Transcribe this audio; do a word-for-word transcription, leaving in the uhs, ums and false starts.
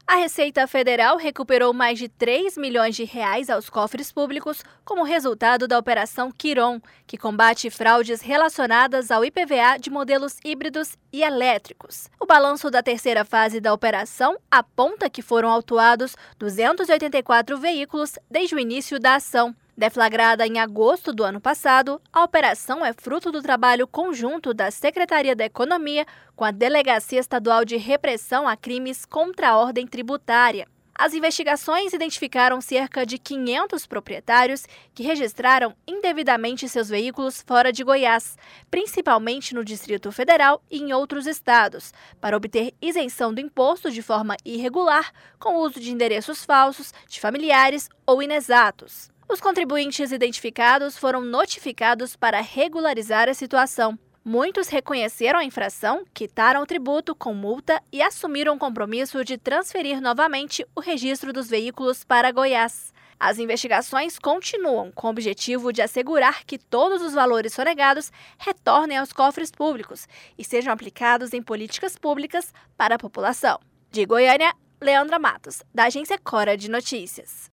A Receita Federal recuperou mais de três milhões de reais aos cofres públicos como resultado da Operação Quiron, que combate fraudes relacionadas ao I P V A de modelos híbridos e elétricos. O balanço da terceira fase da operação aponta que foram autuados duzentos e oitenta e quatro veículos desde o início da ação. Deflagrada em agosto do ano passado, a operação é fruto do trabalho conjunto da Secretaria da Economia com a Delegacia Estadual de Repressão a Crimes contra a Ordem Tributária. As investigações identificaram cerca de quinhentos proprietários que registraram indevidamente seus veículos fora de Goiás, principalmente no Distrito Federal e em outros estados, para obter isenção do imposto de forma irregular, com o uso de endereços falsos, de familiares ou inexatos. Os contribuintes identificados foram notificados para regularizar a situação. Muitos reconheceram a infração, quitaram o tributo com multa e assumiram o compromisso de transferir novamente o registro dos veículos para Goiás. As investigações continuam com o objetivo de assegurar que todos os valores sonegados retornem aos cofres públicos e sejam aplicados em políticas públicas para a população. De Goiânia, Leandra Matos, da Agência Cora de Notícias.